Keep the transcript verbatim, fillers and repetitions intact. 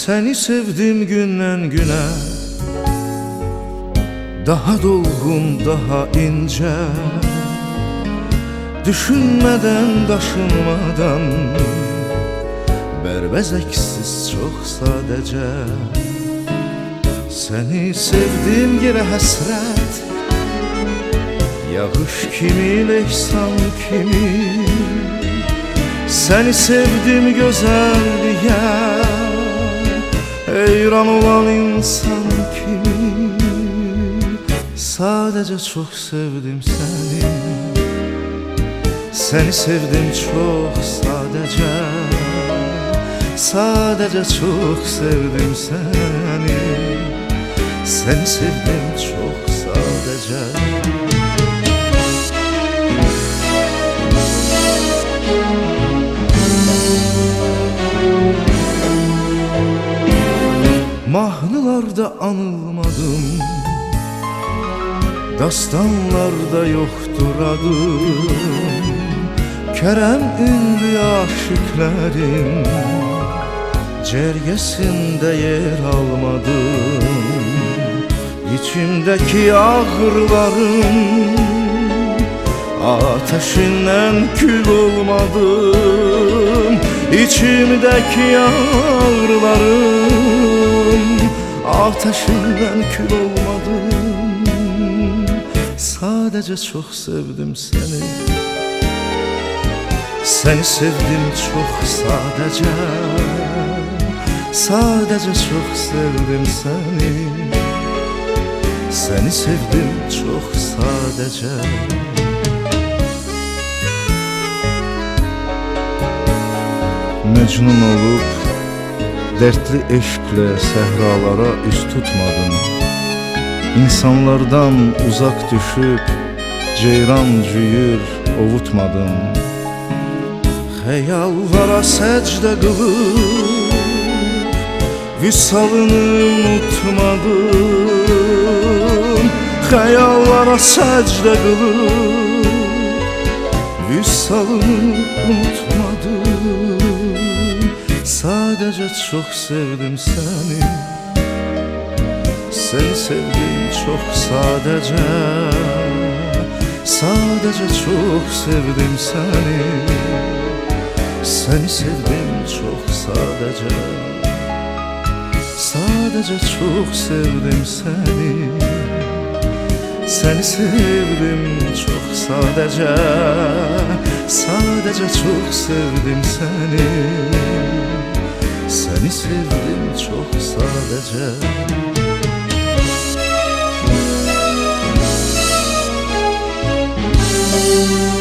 Seni sevdim günden güne, daha dolgun, daha ince. Düşünmeden, taşınmadan, berbezeksiz çok sadece. Seni sevdim yine hasret, yağış kimi, leysan kimi. Seni sevdim güzelliğe, heyran olan insan kimi. Sadece çok sevdim seni, seni sevdim çok sadece. Sadece çok sevdim seni, seni sevdim çok sadece. Mahnılarda anılmadım, dastanlarda yoktur adım. Kerem ünlü aşıkların cergesinde yer almadım. İçimdeki ağrıların ateşinden kül olmadım. İçimdeki ağrıların ateşinden kül olmadım. Sadece çok sevdim seni, seni sevdim çok sadece. Sadece çok sevdim seni, seni sevdim çok sadece. Mecnun olup dertli eşkle sehralara üst tutmadım. İnsanlardan uzak düşüp ceyran cüyür ovutmadım. Hayallara secde kılıp visalını unutmadım. Hayallara secde kılıp visalını unutmadım. Sadece çok sevdim seni, seni sevdim çok sadece. Sadece çok sevdim seni, seni sevdim çok sadece. Sadece çok sevdim seni, seni sevdim çok sadece. Sadece çok sevdim seni, seni sevdim çok sadece.